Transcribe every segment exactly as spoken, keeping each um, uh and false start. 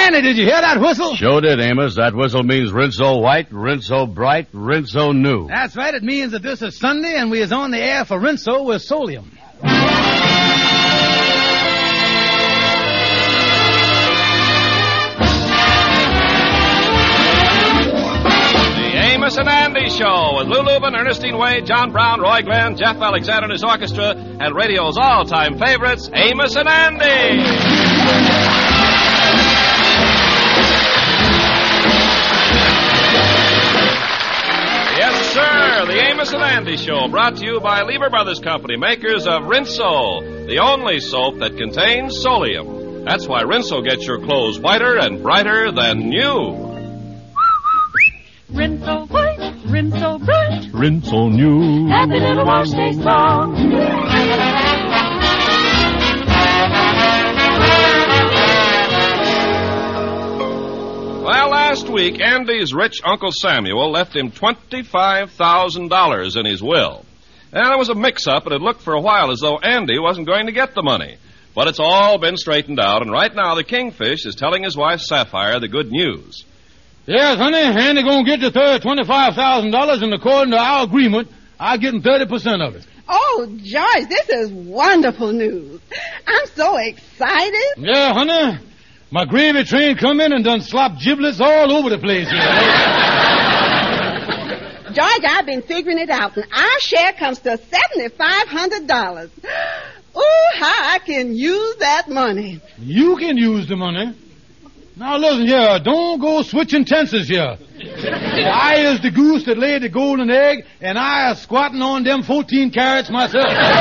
Andy, did you hear that whistle? Sure did, Amos. That whistle means rinse so white, rinse so bright, rinse so new. That's right. It means that this is Sunday and we is on the air for Rinso with Solium. Amos and Andy Show with Lou Lubin, Ernestine Wade, John Brown, Roy Glenn, Jeff Alexander and his orchestra, and radio's all-time favorites, Amos and Andy. Yes, sir, the Amos and Andy Show, brought to you by Lever Brothers Company, makers of Rinso, the only soap that contains Solium. That's why Rinso gets your clothes whiter and brighter than new. Rinso white, Rinso bright, Rinso new. Happy little wash stays strong. Well, last week, Andy's rich Uncle Samuel left him twenty-five thousand dollars in his will. And there was a mix-up, and it looked for a while as though Andy wasn't going to get the money. But it's all been straightened out, and right now the Kingfish is telling his wife Sapphire the good news. Yes, honey, Andy gonna get the third twenty-five thousand dollars, and according to our agreement, I'm getting thirty percent of it. Oh, George, this is wonderful news. I'm so excited. Yeah, honey, my gravy train come in and done slop giblets all over the place here. George, I've been figuring it out, and our share comes to seven thousand five hundred dollars. Ooh, how I can use that money. You can use the money. Now, listen here. Don't go switching tenses here. I is the goose that laid the golden egg, and I is squatting on them fourteen carats myself.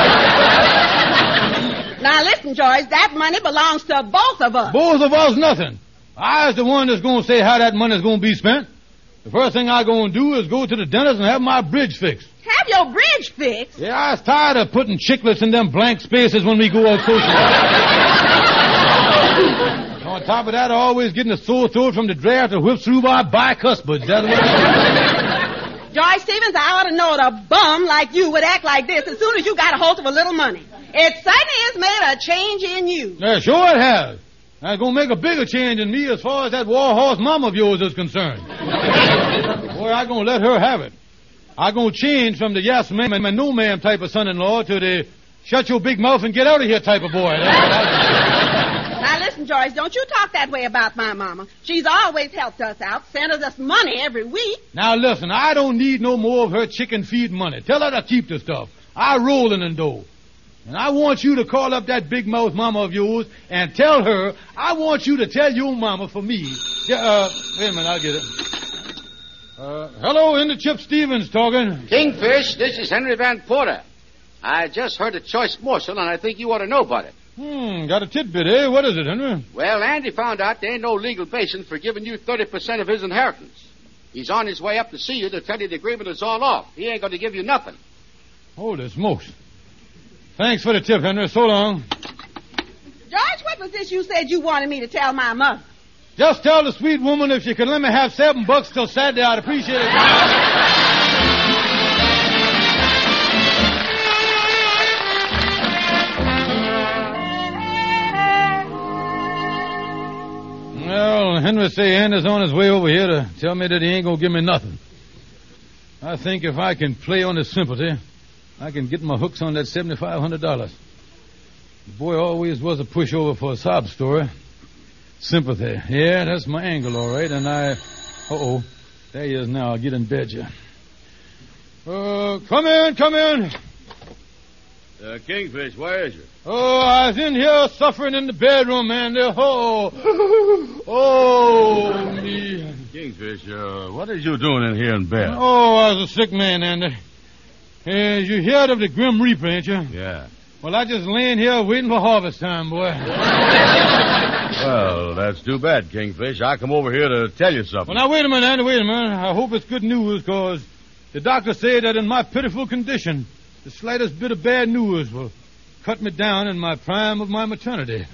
Now, listen, George, that money belongs to both of us. Both of us, nothing. I is the one that's going to say how that money is going to be spent. The first thing I'm going to do is go to the dentist and have my bridge fixed. Have your bridge fixed? Yeah, I was tired of putting chiclets in them blank spaces when we go out socializing. On top of that, I always getting a sore throat from the draft that whips through my bicuspids. That's what George Stevens, I ought to know that a bum like you would act like this as soon as you got a hold of a little money. It certainly has made a change in you. Yeah, sure it has. It's going to make a bigger change in me as far as that war horse mom of yours is concerned. Boy, I'm going to let her have it. I'm going to change from the yes ma'am and no ma'am type of son-in-law to the shut your big mouth and get out of here type of boy. Now, listen, George, don't you talk that way about my mama. She's always helped us out, sent us money every week. Now, listen, I don't need no more of her chicken feed money. Tell her to keep the stuff. I roll in and dough. And I want you to call up that big mouth mama of yours and tell her I want you to tell your mama for me. Yeah, uh, wait a minute, I'll get it. Uh, hello, in the Chip Stevens talking. Kingfish, this is Henry Van Porter. I just heard a choice morsel, and I think you ought to know about it. Hmm, got a tidbit, eh? What is it, Henry? Well, Andy found out there ain't no legal basis for giving you thirty percent of his inheritance. He's on his way up to see you to tell you the agreement is all off. He ain't going to give you nothing. Holy smokes. Thanks for the tip, Henry. So long. George, what was this you said you wanted me to tell my mother? Just tell the sweet woman if she could let me have seven bucks till Saturday, I'd appreciate it. Well, Henry say Andy's on his way over here to tell me that he ain't gonna give me nothing. I think if I can play on his sympathy, I can get my hooks on that seven thousand five hundred dollars. The boy always was a pushover for a sob story. Sympathy. Yeah, that's my angle, all right. And I... Uh-oh. There he is now. I'll get in bed, yeah. Uh, come in, come in. Uh, Kingfish, where is you? Oh, I was in here suffering in the bedroom, man. Oh, oh, me. Kingfish, uh, what is you doing in here in bed? Oh, I was a sick man, Andy. Uh, you heard of the Grim Reaper, ain't you? Yeah. Well, I just laying here waiting for harvest time, boy. Well, that's too bad, Kingfish. I come over here to tell you something. Well, now, wait a minute, Andy, wait a minute. I hope it's good news, because the doctor said that in my pitiful condition, the slightest bit of bad news will cut me down in my prime of my maternity.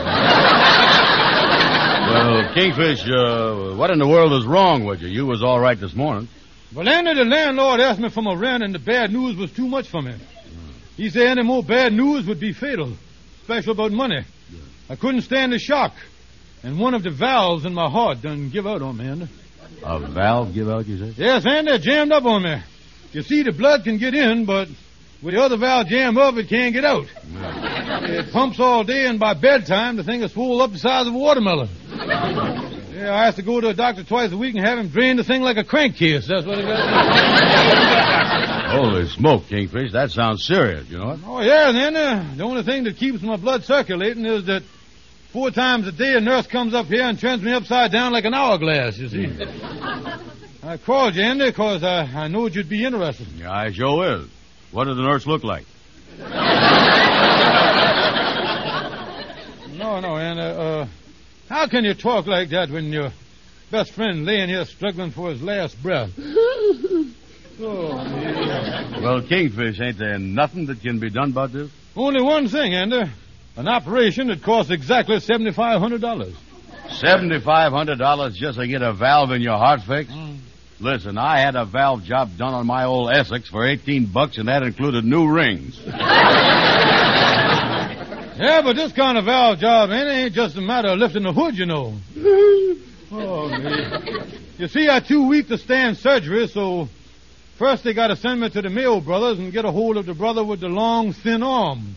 Well, Kingfish, uh, what in the world is wrong with you? You was all right this morning. Well, Andy, the landlord asked me for my rent, and the bad news was too much for me. He said any more bad news would be fatal, especially about money. I couldn't stand the shock. And one of the valves in my heart done give out on me, Andy. A valve give out, you said? Yes, Andy, it jammed up on me. You see, the blood can get in, but with the other valve jammed up, it can't get out. It pumps all day, and by bedtime, the thing is swole up the size of a watermelon. Yeah, I have to go to a doctor twice a week and have him drain the thing like a crankcase. That's what it got. Holy smoke, Kingfish. That sounds serious, you know what? Oh, yeah, and then uh, the only thing that keeps my blood circulating is that four times a day a nurse comes up here and turns me upside down like an hourglass, you see. I called you, Andy, because I, I knew you'd be interested. Yeah, I sure is. What does the nurse look like? No, no, Andy. Uh, how can you talk like that when your best friend laying here struggling for his last breath? Oh, yeah. Well, Kingfish, ain't there nothing that can be done about this? Only one thing, Andy. An operation that costs exactly seventy-five hundred dollars. seventy-five hundred dollars just to get a valve in your heart fixed? Mm. Listen, I had a valve job done on my old Essex for eighteen bucks, and that included new rings. Yeah, but this kind of valve job, Andy, ain't just a matter of lifting the hood, you know. Oh, man. You see, I'm too weak to stand surgery, so first they got to send me to the Mayo brothers and get a hold of the brother with the long, thin arm.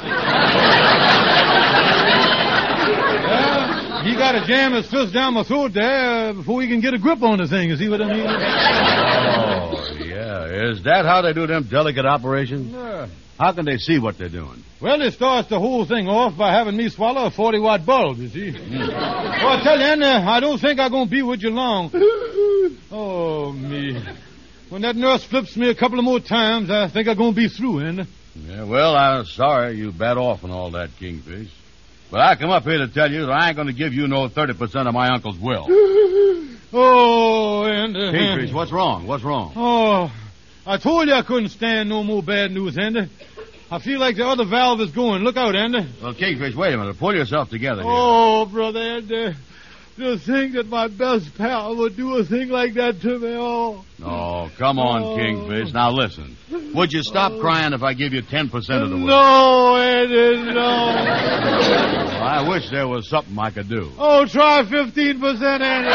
Yeah, he got to jam his fist down my throat there before he can get a grip on the thing. You see what I mean? Oh, yeah. Is that how they do them delicate operations? Yeah. How can they see what they're doing? Well, it starts the whole thing off by having me swallow a forty-watt bulb, you see. Mm. Well, I tell you, Andy, I don't think I'm going to be with you long. Oh, me. When that nurse flips me a couple of more times, I think I'm going to be through, Andy. Yeah, well, I'm sorry you bet off on all that, Kingfish. But I come up here to tell you that I ain't going to give you no thirty percent of my uncle's will. Oh, Andy. Kingfish, what's wrong? What's wrong? Oh, I told you I couldn't stand no more bad news, Andy. I feel like the other valve is going. Look out, Andy. Well, Kingfish, wait a minute. Pull yourself together here. Oh, brother Andy. To think that my best pal would do a thing like that to me. Oh, oh come on, oh. Kingfish. Now, listen. Would you stop oh. crying if I give you ten percent of the will? No, Andy, no. Well, I wish there was something I could do. Oh, try fifteen percent, Andy.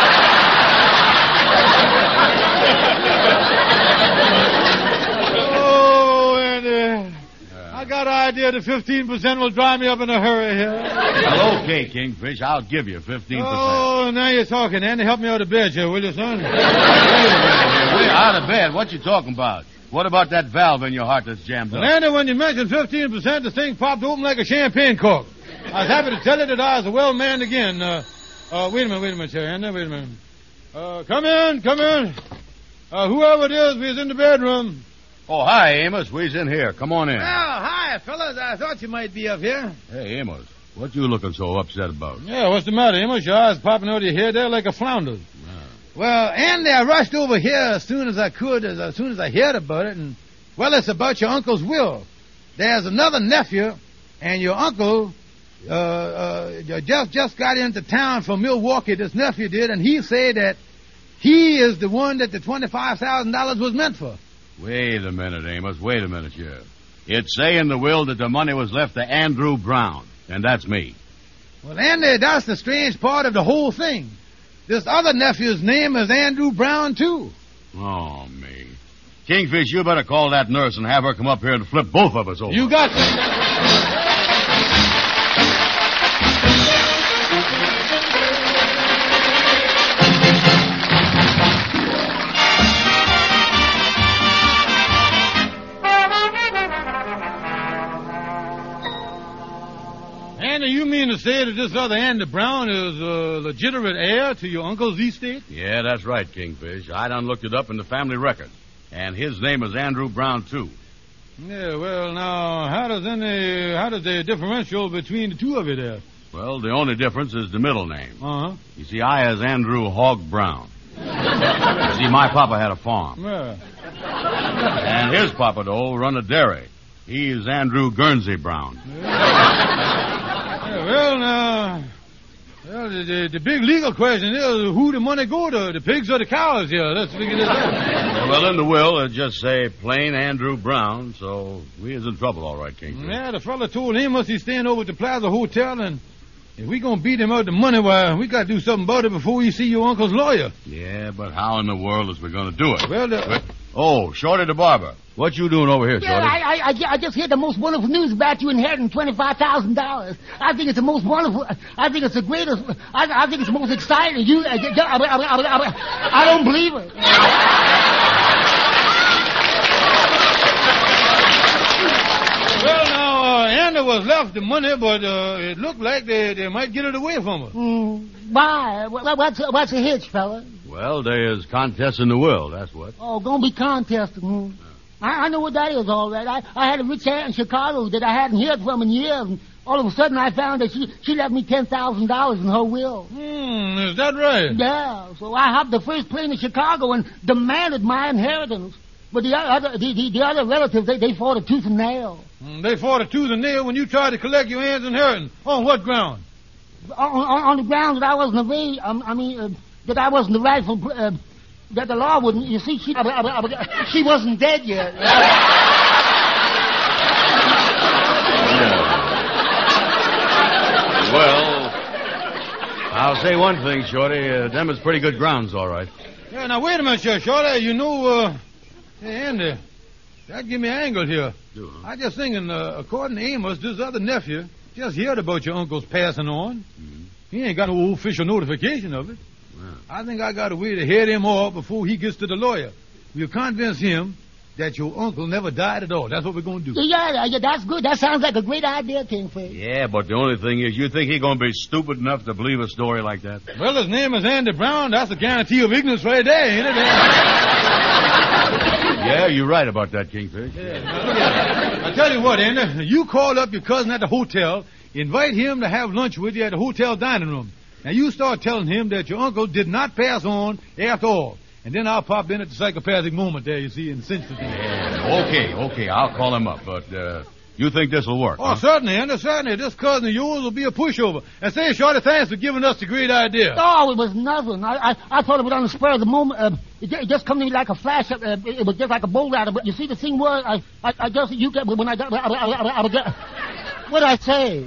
Oh, Andy. I got an idea that fifteen percent will drive me up in a hurry here. Well, okay, Kingfish. I'll give you fifteen percent. Oh, now you're talking, Andy. Help me out of bed here, will you, son? Wait a minute here. Wait, out of bed? What you talking about? What about that valve in your heart that's jammed well, up? Andy, when you mentioned fifteen percent, the thing popped open like a champagne cork. I was happy to tell you that I was a well manned again. Uh, uh, wait a minute, wait a minute, here, Andy. Wait a minute. Uh, come in, come in. Uh, whoever it is, we's in the bedroom. Oh, hi, Amos. We's in here. Come on in. Oh, hi, fellas. I thought you might be up here. Hey, Amos. What you looking so upset about? Yeah, what's the matter, Amos? Your eyes popping out of your head there like a flounder. Yeah. Well, Andy, I rushed over here as soon as I could, as, as soon as I heard about it, and, well, it's about your uncle's will. There's another nephew, and your uncle uh, uh, just, just got into town from Milwaukee, this nephew did, and he said that he is the one that the twenty-five thousand dollars was meant for. Wait a minute, Amos. Wait a minute, Sheriff. It's saying in the will that the money was left to Andrew Brown, and that's me. Well, Andy, that's the strange part of the whole thing. This other nephew's name is Andrew Brown, too. Oh, me. Kingfish, you better call that nurse and have her come up here and flip both of us over. You got to... Andy, you mean to say that this other Andy Brown is a legitimate heir to your uncle's estate? Yeah, that's right, Kingfish. I done looked it up in the family record. And his name is Andrew Brown, too. Yeah, well, now, how does any, how does the differential between the two of you there? Well, the only difference is the middle name. Uh-huh. You see, I is Andrew Hogg Brown. You see, my papa had a farm. Yeah. And his papa, though, run a dairy. He is Andrew Guernsey Brown. Yeah, well, now, well, the, the, the big legal question is who the money go to, the pigs or the cows here. Let's figure this out. Yeah, well, in the will, it just say plain Andrew Brown, so we is in trouble, all right, King. Yeah, the fella told him must he staying over at the Plaza Hotel, and If we gonna beat him out the money, why, we got to do something about it before we see your uncle's lawyer. Yeah, but how in the world is we going to do it? Well, the... But, oh, Shorty the barber. What you doing over here, Yeah, Shorty? I, I, I, I just heard the most wonderful news about you inheriting twenty-five thousand dollars. I think it's the most wonderful. I think it's the greatest. I, I think it's the most exciting. You, I, I, I, I, I, I don't believe it. Well, now, uh, Andy was left the money, but uh, it looked like they, they might get it away from her. Mm, why? What, what's, what's the hitch, fella? Well, there's contests in the world, that's what. Oh, gonna be contesting. Mm. I, I know what that is, all right. I, I had a rich aunt in Chicago that I hadn't heard from in years, and all of a sudden I found that she, she left me ten thousand dollars in her will. Hmm, is that right? Yeah, so I hopped the first plane to Chicago and demanded my inheritance. But the other, the, the, the other relatives, they, they fought a tooth and nail. Mm, they fought a tooth and nail when you tried to collect your aunt's inheritance. On what ground? On, on, on the ground that I wasn't a very, um, I mean, uh, that I wasn't the rightful, uh, that the law wouldn't, you see, she, uh, uh, uh, she wasn't dead yet. Well, I'll say one thing, Shorty. Uh, them is pretty good grounds, all right. Yeah, now, wait a minute, Shorty. Shorty, you know, uh, hey, Andy, that give me an angle here. Do, huh? I just thinking, uh, according to Amos, this other nephew just heard about your uncle's passing on. Mm-hmm. He ain't got no official notification of it. Well. I think I got a way to head him off before he gets to the lawyer. We'll convince him that your uncle never died at all. That's what we're going to do. Yeah, yeah, that's good. That sounds like a great idea, Kingfish. Yeah, but the only thing is, you think he's going to be stupid enough to believe a story like that? Well, his name is Andy Brown. That's a guarantee of ignorance right there, ain't it? Yeah, you're right about that, Kingfish. Yeah, now look at it. I tell you what, Andy, you call up your cousin at the hotel, invite him to have lunch with you at the hotel dining room. Now, you start telling him that your uncle did not pass on after all. And then I'll pop in at the psychopathic moment there, you see, and cinch the thing. Yeah, okay, okay, I'll call him up, but, uh, you think this will work, Oh, huh? certainly, Andy, certainly. This cousin of yours will be a pushover. And say, Shorty, thanks for giving us the great idea. Oh, it was nothing. I, I, I thought of it on the spur of the moment. Uh, it, it just come to me like a flash. Uh, it, it was just like a bolt out of it. You see, the thing was, I, I, I just, you get, when I got, I, I, I, I, I, what did I say?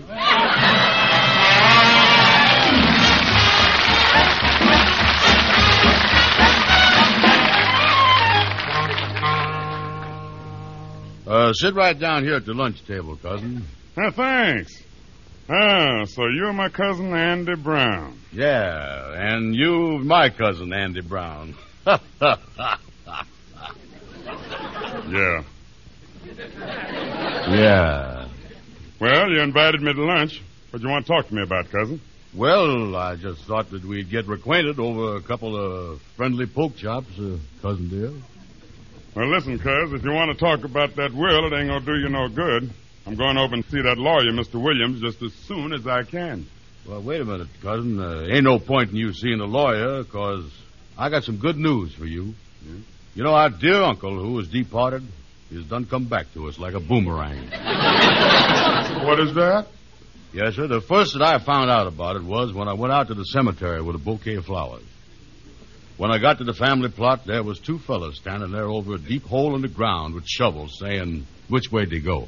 Uh, sit right down here at the lunch table, cousin. Oh, thanks. Ah, so you're my cousin Andy Brown. Yeah, and you, my cousin, Andy Brown. Yeah. Yeah. Well, you invited me to lunch. What do you want to talk to me about, cousin? Well, I just thought that we'd get reacquainted over a couple of friendly poke chops, uh, cousin dear. Well, listen, cuz, if you want to talk about that will, it ain't going to do you no good. I'm going over and see that lawyer, Mister Williams, just as soon as I can. Well, wait a minute, cousin. Uh, ain't no point in you seeing a lawyer, because I got some good news for you. Yeah? You know, our dear uncle, who was departed, he's done come back to us like a boomerang. What is that? Yes, sir. The first that I found out about it was when I went out to the cemetery with a bouquet of flowers. When I got to the family plot, there was two fellas standing there over a deep hole in the ground with shovels saying, which way'd they go?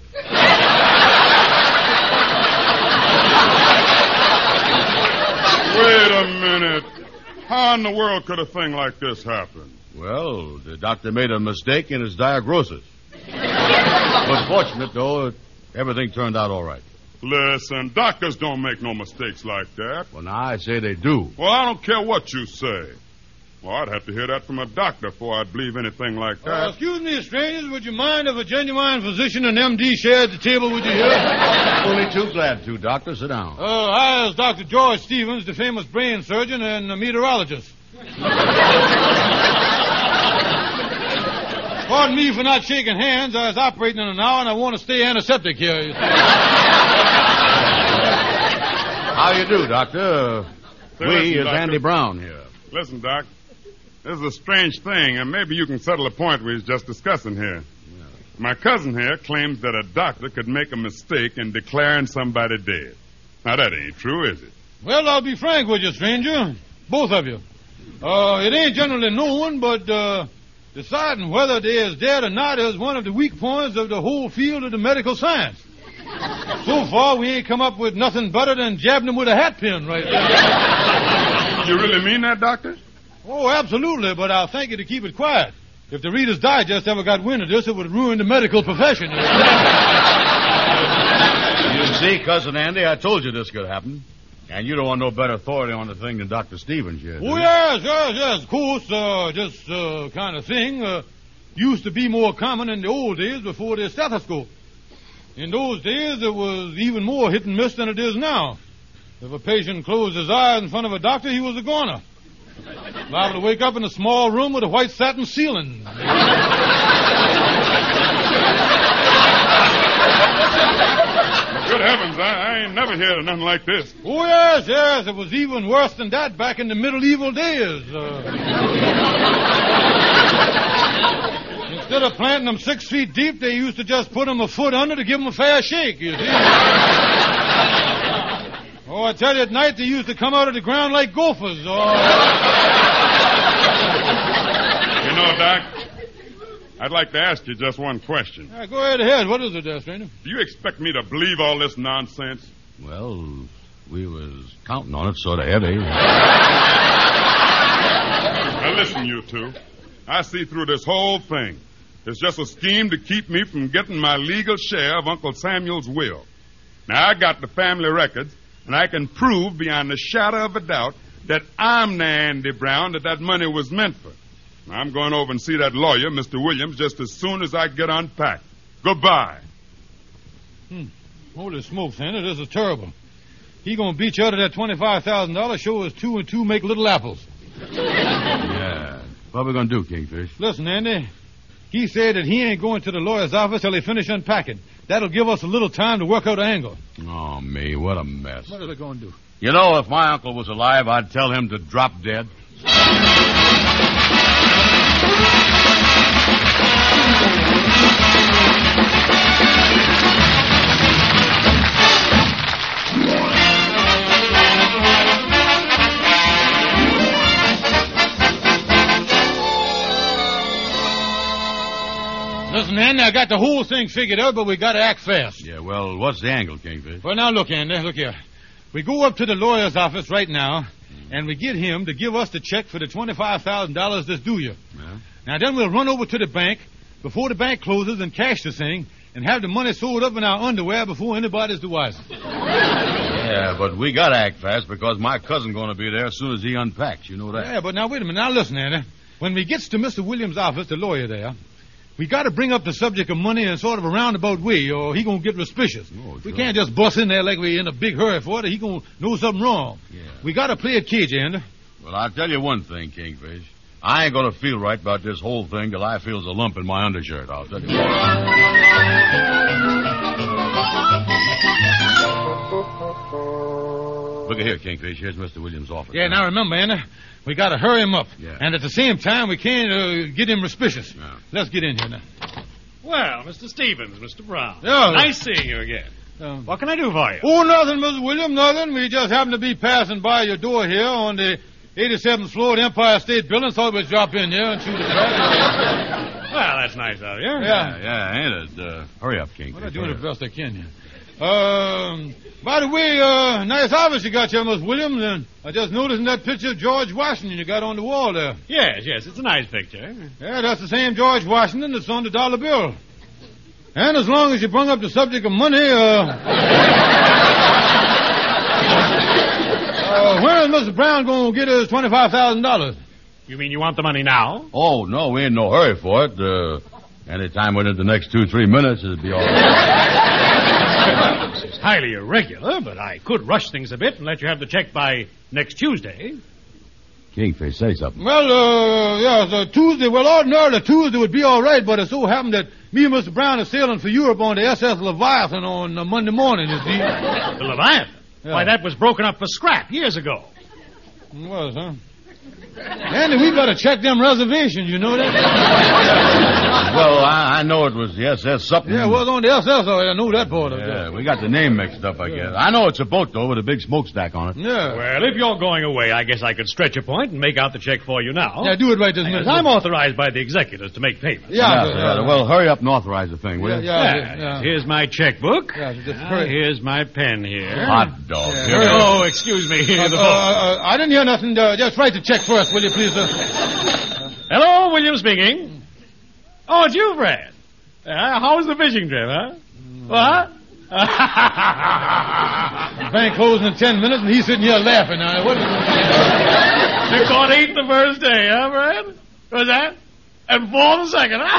Wait a minute. How in the world could a thing like this happen? Well, the doctor made a mistake in his diagnosis. But fortunate, though, everything turned out all right. Listen, doctors don't make no mistakes like that. Well, now I say they do. Well, I don't care what you say. Well, I'd have to hear that from a doctor before I'd believe anything like that. Uh, excuse me, strangers, would you mind if a genuine physician and M D shared the table with you here? Only too glad to, doctor. Sit down. Uh, I is Doctor George Stevens, the famous brain surgeon and a meteorologist. Pardon me for not shaking hands. I was operating in an hour, and I want to stay antiseptic here. How you do, doctor? Say, we listen, is doctor. Andy Brown here. Listen, Doc. This is a strange thing, and maybe you can settle a point we was just discussing here. Yeah. My cousin here claims that a doctor could make a mistake in declaring somebody dead. Now, that ain't true, is it? Well, I'll be frank with you, stranger. Both of you. Uh, it ain't generally known, but uh, deciding whether they is dead or not is one of the weak points of the whole field of the medical science. So far, we ain't come up with nothing better than jabbing him with a hat pin right there. You really mean that, Doctor? Oh, absolutely, but I'll thank you to keep it quiet. If the Reader's Digest ever got wind of this, it would ruin the medical profession. You see, Cousin Andy, I told you this could happen. And you don't want no better authority on the thing than Doctor Stevens here. Oh, yes, yes, yes. Of course, uh, this uh, kind of thing uh, used to be more common in the old days before the stethoscope. In those days, it was even more hit and miss than it is now. If a patient closed his eyes in front of a doctor, he was a goner. Liable to wake up in a small room with a white satin ceiling. Good heavens, I, I ain't never heard of nothing like this. Oh, yes, yes. It was even worse than that back in the medieval days. Uh, instead of planting them six feet deep, they used to just put them a foot under to give them a fair shake, you see. Oh, I tell you, at night they used to come out of the ground like gophers. Oh. You know, Doc, I'd like to ask you just one question. Yeah, go ahead ahead. What is it there, stranger? Do you expect me to believe all this nonsense? Well, we was counting on it sort of heavy. Now, listen, you two. I see through this whole thing. It's just a scheme to keep me from getting my legal share of Uncle Samuel's will. Now, I got the family records, and I can prove beyond a shadow of a doubt that I'm the Andy Brown that that money was meant for. I'm going over and see that lawyer, Mister Williams, just as soon as I get unpacked. Goodbye. Hmm. Holy smokes, Andy, this is terrible. He gonna beat you out of that twenty-five thousand dollars, show us two and two make little apples. Yeah. What are we gonna do, Kingfish? Listen, Andy, he said that he ain't going to the lawyer's office till they finish unpacking. That'll give us a little time to work out an angle. Oh, me, what a mess. What are they gonna do? You know, if my uncle was alive, I'd tell him to drop dead. Listen, Andy, I got the whole thing figured out, but we gotta act fast. Yeah, well, what's the angle, Kingfish? Well, now, look, Andy, look here. We go up to the lawyer's office right now, and we get him to give us the check for the twenty-five thousand dollars that's due you. Yeah. Now, then we'll run over to the bank before the bank closes and cash the thing and have the money sold up in our underwear before anybody's the wiser. Yeah, but we gotta act fast because my cousin's gonna be there as soon as he unpacks. You know that. Yeah, but now, wait a minute. Now, listen, Andy. When we gets to Mister Williams' office, the lawyer there, we got to bring up the subject of money in sort of a roundabout way, or he gonna get suspicious. Oh, we sure. can't just bust in there like we in a big hurry for it. He gonna know something wrong. Yeah. We got to play it cagey, Andy. Well, I'll tell you one thing, Kingfish. I ain't gonna feel right about this whole thing till I feels a lump in my undershirt. I'll tell you that. Look at here, Kingfish. Here's Mister Williams' office. Yeah, now remember, Andy, we got to hurry him up. Yeah. And at the same time, we can't uh, get him suspicious. Yeah. Let's get in here now. Well, Mister Stevens, Mister Brown. Yeah. Nice seeing you again. Um, What can I do for you? Oh, nothing, Mister Williams, nothing. We just happened to be passing by your door here on the eighty-seventh floor of the Empire State Building, thought we'd drop in here and shoot a crack. Well, that's nice of you. Yeah. Yeah, ain't it? Uh, hurry up, Kingfish. Well, I'm doing Hurry the up. best I can here. Um, by the way, uh, nice office you got here, Miss Williams, and I just noticed in that picture of George Washington you got on the wall there. Yes, yes, it's a nice picture. Yeah, that's the same George Washington that's on the dollar bill. And as long as you bring up the subject of money, uh... uh when is Mister Brown going to get his twenty-five thousand dollars? You mean you want the money now? Oh, no, we ain't in no hurry for it. Uh, anytime within the next two, three minutes, it'll be all right. This is highly irregular, but I could rush things a bit and let you have the check by next Tuesday. Kingfish, say something. Well, uh, yeah, so Tuesday, well, ordinarily Tuesday would be all right, but it so happened that me and Mister Brown are sailing for Europe on the S S Leviathan on uh, Monday morning, you see. The Leviathan? Yeah. Why, that was broken up for scrap years ago. It was, huh? Andy, we better check them reservations, you know that? Well, I, I know it was the S S something. Yeah, it was on the S S, I know that part of it. Yeah, we got the name mixed up, I guess. I know it's a boat, though, with a big smokestack on it. Yeah. Well, if you're going away, I guess I could stretch a point and make out the check for you now. Yeah, do it right this minute. Because I'm authorized by the executors to make payments. Yeah, yeah, yeah, yeah. Well, hurry up and authorize the thing, will Yeah, you? yeah, Yeah, yeah. Here's my checkbook. Yeah, just Now, hurry. here's my pen here. Hot dog. Yeah, Here hurry we up. go. Oh, excuse me. Uh, The uh, phone. uh, I didn't hear nothing. Uh, just write the check first, will you, please, sir? Hello, William speaking. Oh, it's you, Fred. Uh, how was the fishing trip, huh? What? The bank closing in ten minutes, and he's sitting here laughing. Now, what is You caught eight the first day, huh, Fred? Was that? And four the second, huh?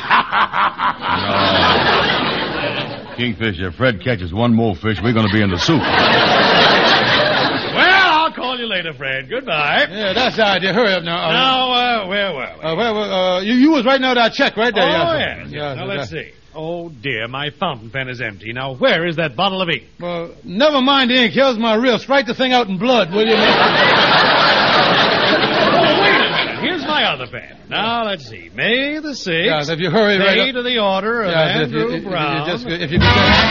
Kingfisher, if Fred catches one more fish, we're going to be in the soup. Well, I'll call you later, Fred. Goodbye. Yeah, that's the idea. Hurry up now. Uh, Now, uh, where were we? uh, where, where, uh, you, you was writing out that check right there. Oh, yeah, yes. sir. yes. Yeah, Now, sir, let's yeah. see. Oh, dear, my fountain pen is empty. Now, where is that bottle of ink? Well, never mind the ink. Here's my wrist. Write the thing out in blood, will you? Oh, wait a minute. Here's my other pen. Now, let's see. May the sixth. Yeah, if you hurry right Day up. to the order of Yeah, if you- Andrew if you- if you Brown. just- if you could-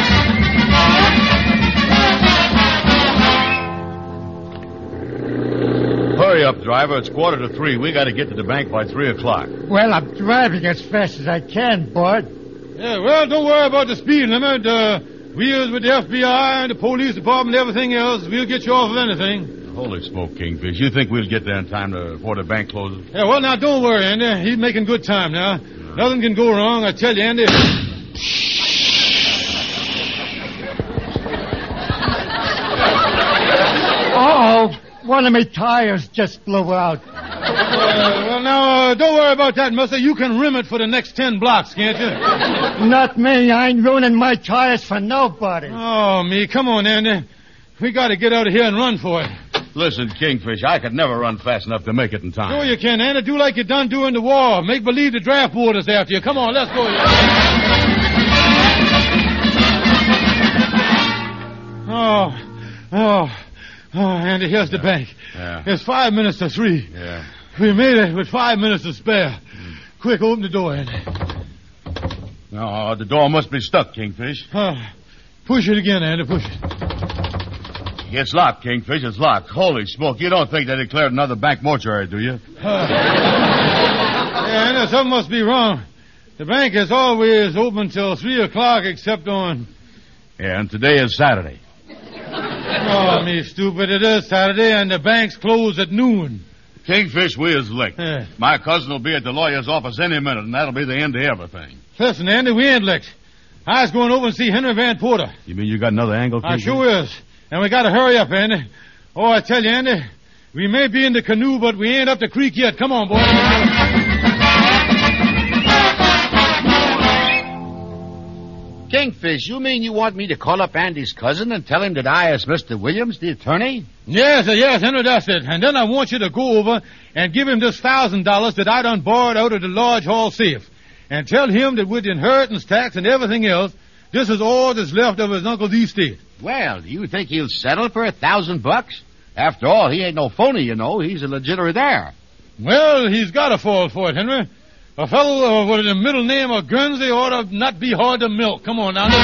Hurry up, driver. It's quarter to three. We got to get to the bank by three o'clock. Well, I'm driving as fast as I can, Bud. Yeah, well, don't worry about the speed limit. Uh, we is with the F B I and the police department and everything else. We'll get you off of anything. Holy smoke, Kingfish. You think we'll get there in time to, before the bank closes? Yeah, well, now, don't worry, Andy. He's making good time now. Nothing can go wrong, I tell you, Andy. Uh-oh. One of my tires just blew out. Uh, well, now, uh, don't worry about that, mister. You can rim it for the next ten blocks, can't you? Not me. I ain't ruining my tires for nobody. Oh, me. Come on, Andy. We got to get out of here and run for it. Listen, Kingfish, I could never run fast enough to make it in time. Sure you can, Andy. Do like you done during the war. Make believe the draft water's after you. Come on, let's go. Oh, oh, oh, Andy, here's the bank. Yeah. It's five minutes to three. Yeah. We made it with five minutes to spare. Quick, open the door, Andy. No, the door must be stuck, Kingfish. Oh, push it again, Andy, push it. It's locked, Kingfish. It's locked. Holy smoke. You don't think they declared another bank mortuary, do you? Uh, yeah, Andy, something must be wrong. The bank is always open till three o'clock except on... Yeah, and today is Saturday. Oh, me stupid. It is Saturday, and the bank's closed at noon. Kingfish, we is licked. Yeah. My cousin will be at the lawyer's office any minute, and that'll be the end of everything. Listen, Andy, we ain't licked. I was going over and see Henry Van Porter. You mean you got another angle, I Kingfish? sure is. And we got to hurry up, Andy. Oh, I tell you, Andy, we may be in the canoe, but we ain't up the creek yet. Come on, boy. Kingfish, you mean you want me to call up Andy's cousin and tell him that I is Mister Williams, the attorney? Yes, sir, yes, Henry, that's it. And then I want you to go over and give him this thousand dollars that I done borrowed out of the Lodge Hall safe. And tell him that with the inheritance tax and everything else, this is all that's left of his uncle's estate. Well, do you think he'll settle for a thousand bucks? After all, he ain't no phony, you know. He's a legitimate. Well, he's got to fall for it, Henry. A fellow uh, with the middle name of Guernsey ought to not be hard to milk. Come on now.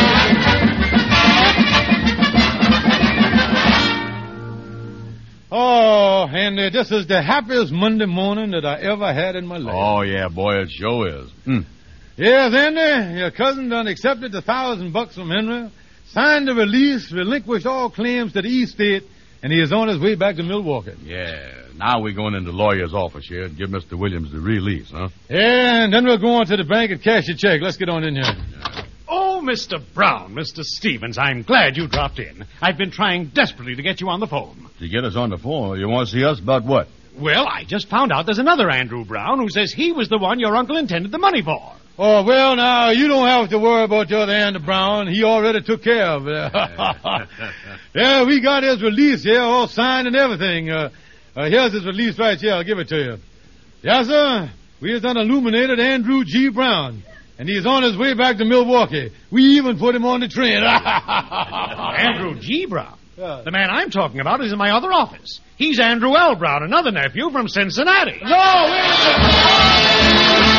Oh, Andy, this is the happiest Monday morning that I ever had in my life. Oh, yeah, boy, it sure is. Hmm. Yes, Andy, your cousin done accepted the thousand bucks from Henry, signed the release, relinquished all claims to the estate, and he is on his way back to Milwaukee. Yeah. Now we're going into the lawyer's office here and give Mister Williams the release, huh? Yeah, and then we'll go on to the bank and cash your check. Let's get on in here. Oh, Mister Brown, Mister Stevens, I'm glad you dropped in. I've been trying desperately to get you on the phone. To get us on the phone, you want to see us about what? Well, I just found out there's another Andrew Brown who says he was the one your uncle intended the money for. Oh, well, now, you don't have to worry about the other Andy Brown. He already took care of it. Yeah, we got his release here, all signed and everything. Uh, uh, here's his release right here. I'll give it to you. Yes, sir. We has done illuminated Andrew G. Brown, and he's on his way back to Milwaukee. We even put him on the train. Andrew G. Brown? The man I'm talking about is in my other office. He's Andrew L. Brown, another nephew from Cincinnati. No, wait a minute.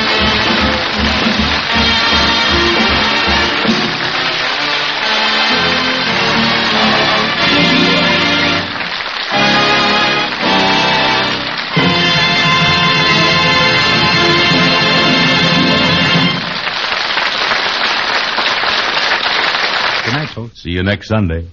Good night, folks. See you next Sunday.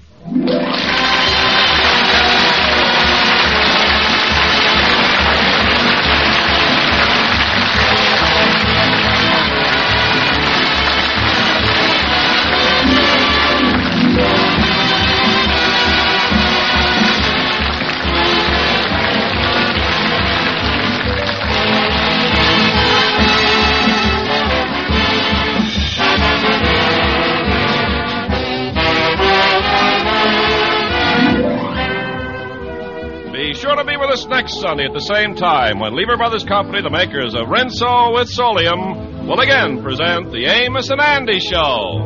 Be sure to be with us next Sunday at the same time when Lever Brothers Company, the makers of Rinso with Solium, will again present the Amos and Andy Show.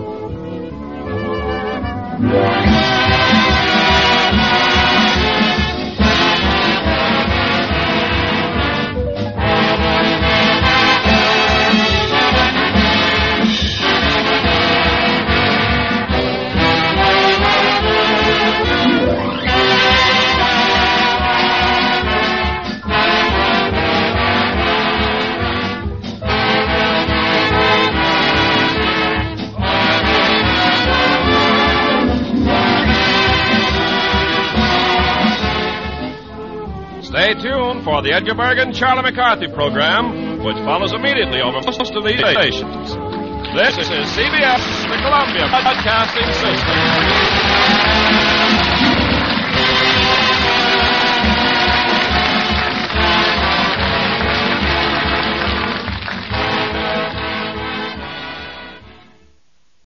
Stay tuned for the Edgar Bergen Charlie McCarthy program, which follows immediately over most of these stations. This is C B S, the Columbia Broadcasting System.